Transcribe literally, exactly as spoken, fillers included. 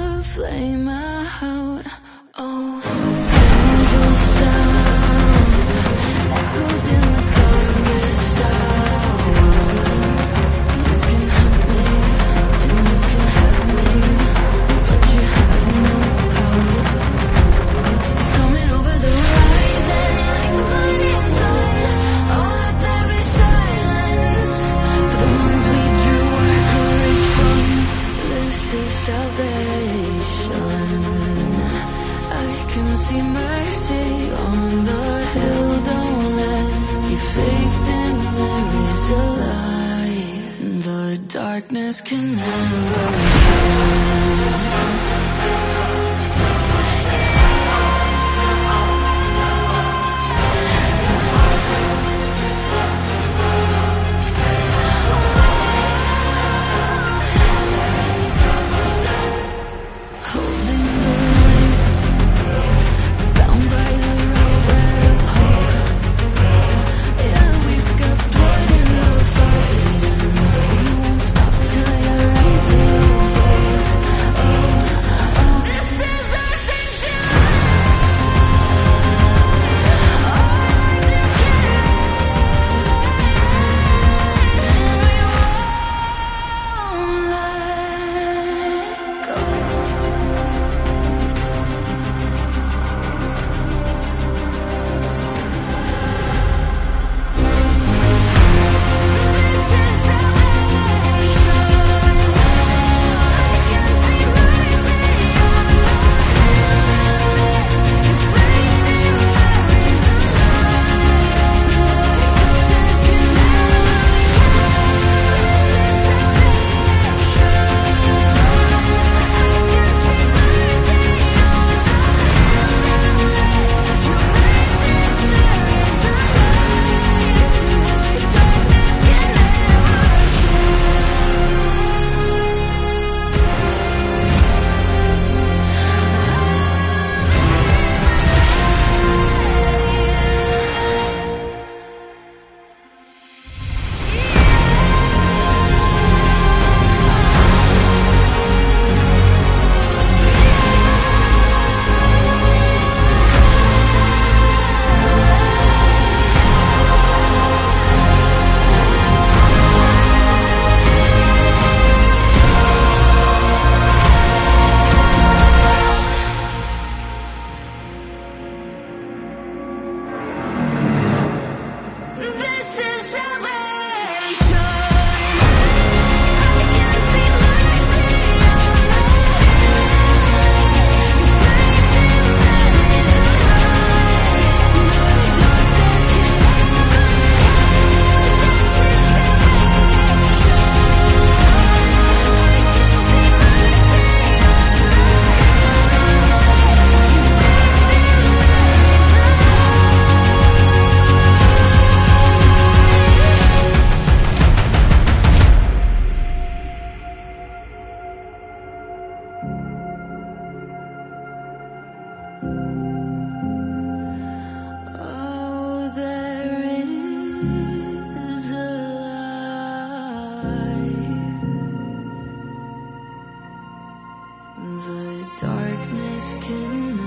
the flame out. Oh, angel sound echoes in the darkest hour. You can hunt me and you can have me, but you have no power. It's coming over the horizon like the burning sun. Oh, let there be silence for the ones we drew our courage from. This is salvation. I can see mercy on the hill. Don't let your faith dim. There is a light the darkness can never hide. Holding the line, bound by the rough thread of hope. Yeah, we've got blood in the fight, and we won't stop till you're empty of both. Oh, oh, this is our century. Our decay, and we won't let go. This is salvation. I can see mercy on the hill. Your faith in there is a light the darkness can never hide. This is salvation. I can see mercy on the hill. Your faith in there is a light the darkness can never This is salvation. I can see mercy on the hill. Your faith in there is a light the darkness can never hide. This is salvation. I can see mercy on the hill. Your faith in there is a Oh, there is a light the darkness can